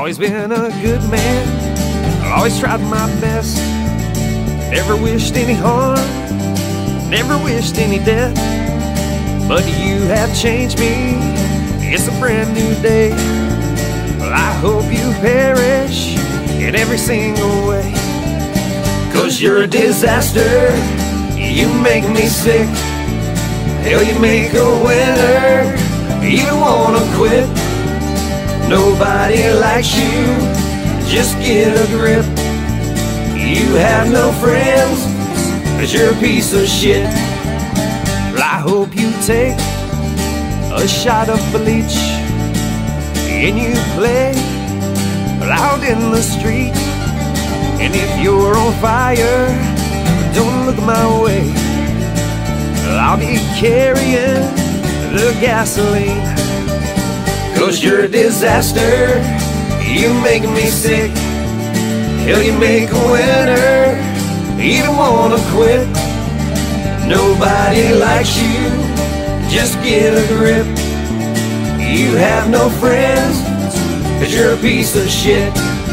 Always been a good man, always tried my best. Never wished any harm, never wished any death. But you have changed me, it's a brand new day. Well, I hope you perish in every single way. 'Cause you're a disaster, you make me sick. Hell, you make a winner, you don't wanna quit. Nobody likes you, just get a grip. You have no friends, 'cause you're a piece of shit. Well, I hope you take a shot of bleach and you play out in the street. And if you're on fire, don't look my way. I'll be carrying the gasoline. 'Cause you're a disaster, you make me sick. Hell, you make a winner, you don't wanna quit. Nobody likes you, just get a grip. You have no friends, 'cause you're a piece of shit.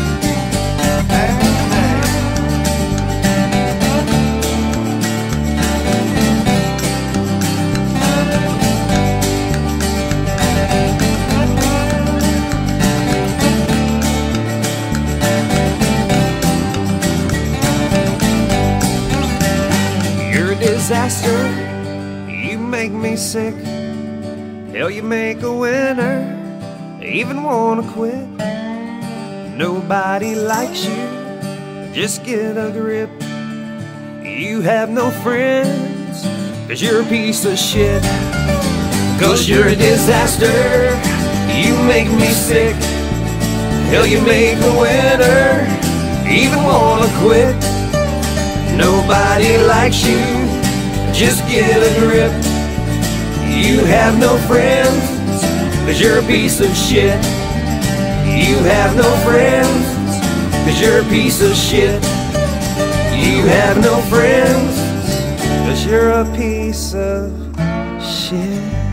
Disaster, you make me sick. Hell, you make a winner, even wanna quit. Nobody likes you, just get a grip. You have no friends, 'cause you're a piece of shit. 'Cause you're a disaster, you make me sick. Hell, you make a winner, even wanna quit. Nobody likes you, just get a grip. You have no friends, 'cause you're a piece of shit. You have no friends, 'cause you're a piece of shit. You have no friends, 'cause you're a piece of shit.